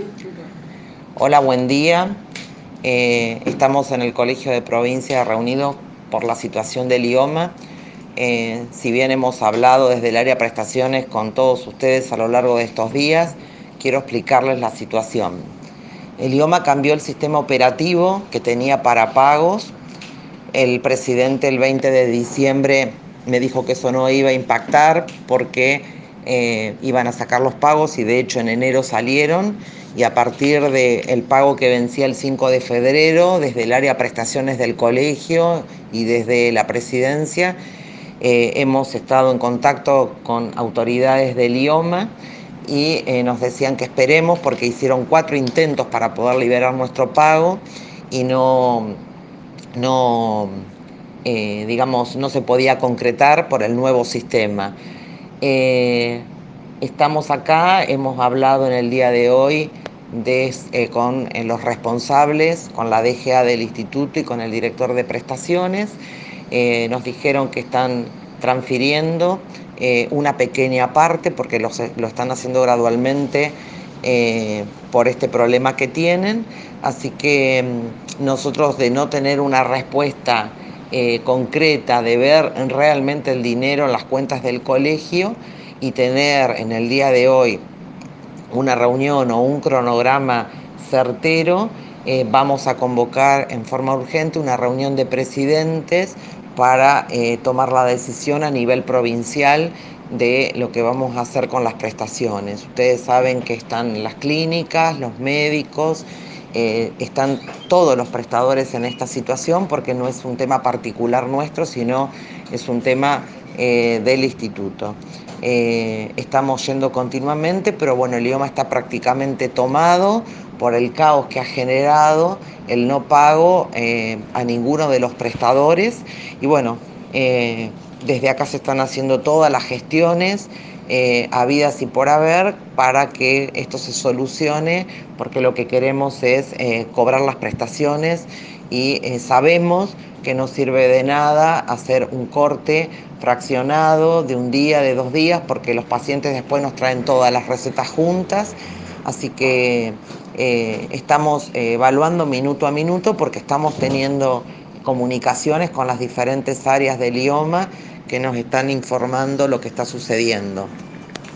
Hola, buen día. Estamos en el Colegio de Provincia reunidos por la situación del IOMA. Si bien hemos hablado desde el área prestaciones con todos ustedes a lo largo de estos días, quiero explicarles la situación. El IOMA cambió el sistema operativo que tenía para pagos. El presidente el 20 de diciembre me dijo que eso no iba a impactar porque iban a sacar los pagos y de hecho en enero salieron, y a partir del pago que vencía el 5 de febrero, desde el área prestaciones del colegio y desde la presidencia, hemos estado en contacto con autoridades del IOMA y nos decían que esperemos porque hicieron 4 intentos para poder liberar nuestro pago y digamos, no se podía concretar por el nuevo sistema. Estamos acá, hemos hablado en el día de hoy con los responsables, con la DGA del instituto y con el director de prestaciones. Nos dijeron que están transfiriendo una pequeña parte porque lo están haciendo gradualmente por este problema que tienen. Así que nosotros, de no tener una respuesta concreta, de ver realmente el dinero en las cuentas del colegio y tener en el día de hoy una reunión o un cronograma certero, vamos a convocar en forma urgente una reunión de presidentes para tomar la decisión a nivel provincial de lo que vamos a hacer con las prestaciones. Ustedes saben que están las clínicas, los médicos, están todos los prestadores en esta situación porque no es un tema particular nuestro, sino es un tema del instituto. Estamos yendo continuamente, pero bueno, el IOMA está prácticamente tomado por el caos que ha generado el no pago a ninguno de los prestadores. Y bueno, desde acá se están haciendo todas las gestiones habidas y por haber para que esto se solucione, porque lo que queremos es cobrar las prestaciones y sabemos que no sirve de nada hacer un corte fraccionado de un día, de 2 días, porque los pacientes después nos traen todas las recetas juntas. Así que estamos evaluando minuto a minuto porque estamos teniendo comunicaciones con las diferentes áreas del IOMA que nos están informando lo que está sucediendo.